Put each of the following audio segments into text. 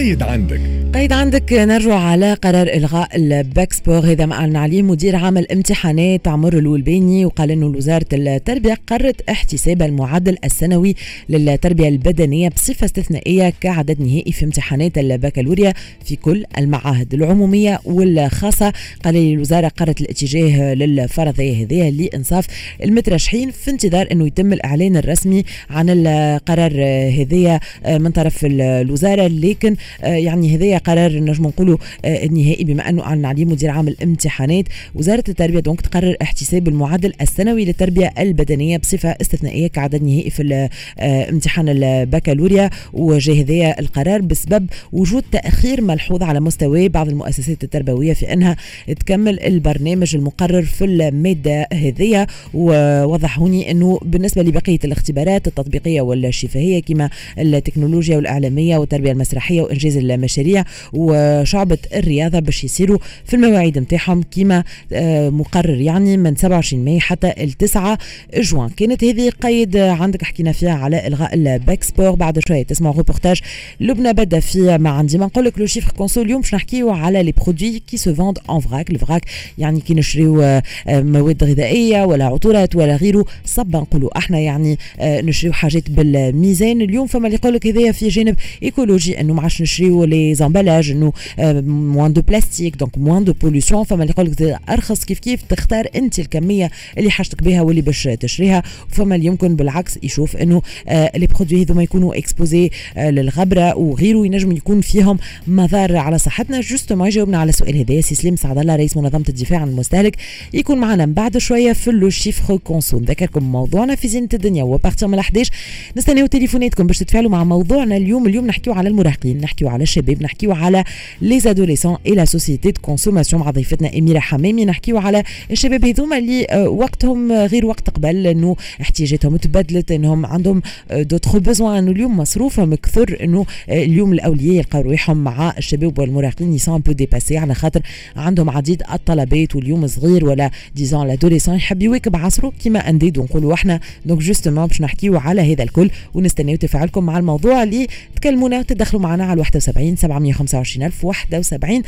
قيد عندك نرجع على قرار إلغاء الباك سبور. هذا ما أعلن عليه مدير عام الامتحانات عمر الولباني، وقال أنه وزارة التربية قررت احتساب المعدل السنوي للتربية البدنية بصفة استثنائية كعدد نهائي في امتحانات البكالوريا في كل المعاهد العمومية والخاصة. قال لي الوزارة قررت الاتجاه للفرضية هذه لإنصاف المترشحين في انتظار أنه يتم الإعلان الرسمي عن القرار هذه من طرف الوزارة. لكن يعني هذا قرار نجم نقولوا النهائي بما أنه أعلن عليه مدير عام الامتحانات. وزارة التربية دونك تقرر احتساب المعدل السنوي للتربية البدنية بصفة استثنائية كعدد نهائي في امتحان البكالوريا. وجاء هذا القرار بسبب وجود تأخير ملحوظ على مستوى بعض المؤسسات التربوية في أنها تكمل البرنامج المقرر في المادة هذه. ووضح هوني أنه بالنسبة لبقية الاختبارات التطبيقية والشفهية كما التكنولوجيا والإعلامية والتربية المسرحية وإنجاز المشاريع وشعبة الرياضة باش يصيروا في المواعيد متاعهم كما مقرر، يعني من 27 ماي حتى 9 جوان. كانت هذه قيد عندك حكينا فيها على إلغاء الباك سبور. بعد شوية تسمعوا روبورتاج لبنى بدأ في ما عندي ما نقول لك لو شيفر كونسول. اليوم باش نحكيو على لي برودوي كي سو فوند ان فراك. الفراك يعني كي نشريو مواد غذائية ولا عطورات ولا غيره، صبا نقولوا احنا يعني نشريو حاجات بالميزان. اليوم فما اللي يقول لك هذايا في جانب ايكولوجي، انه ما عادش نشريو لي زامبالاج، انه موان دو بلاستيك دونك موان دو بوليسيون. فما اللي يقول لك ارخص كيف تختار انت الكميه اللي حاجتك بها واللي باش تشريها. وفما اللي يمكن بالعكس يشوف انه لي برودوي هذوما يكونوا اكسبوزي للغبره وغيره ينجم يكون فيهم مضار على صحتنا. جوستومون يجاوبنا على السؤال هذا سي سليم سعد الله رئيس منظمه الدفاع عن المستهلك، يكون معنا بعد شويه في لو شيفر كونسوم. ذكركم موضوعنا في زينة الدنيا وبارتير من 11 نستناو تليفوناتكم باش تتفاعلوا مع موضوعنا اليوم نحكيو على المراهقين، نحكيو على الشباب، نحكيو على لي ادوليسون اي لا سوسيتي دو كونسوماسيون مع ضيفتنا اميره حمامي. نحكيو على الشباب هذوما اللي وقتهم غير وقت قبل، انه احتياجاتهم تبدلت، انهم عندهم دوتر بوزوان، انه اليوم مصروفهم كثر، انه اليوم الاولياء يلقاو رواحهم مع الشباب والمراهقين يسون ان بو ديباسي على خاطر عندهم عديد الطلبات، واليوم صغير ولا ديزون لادوليسون يحب يواكب عصره كيما انديد ونقولوا احنا. دونك جوستومون باش نحكيو على هذا الكل ونستناو تفاعلكم مع الموضوع اللي تكلمونا وتدخلوا معنا على 71 725 ألف 71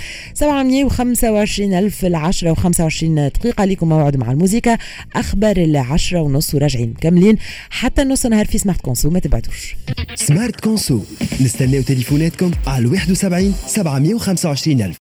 725 ألف 10 و25 دقيقة. ليكم موعد مع الموسيقى، أخبار 10:30 وراجعين كاملين حتى نص نهار في سمارت كونسو. ما تبعدوش. سمارت كونسو نستناو تليفوناتكم على 71 725 ألف.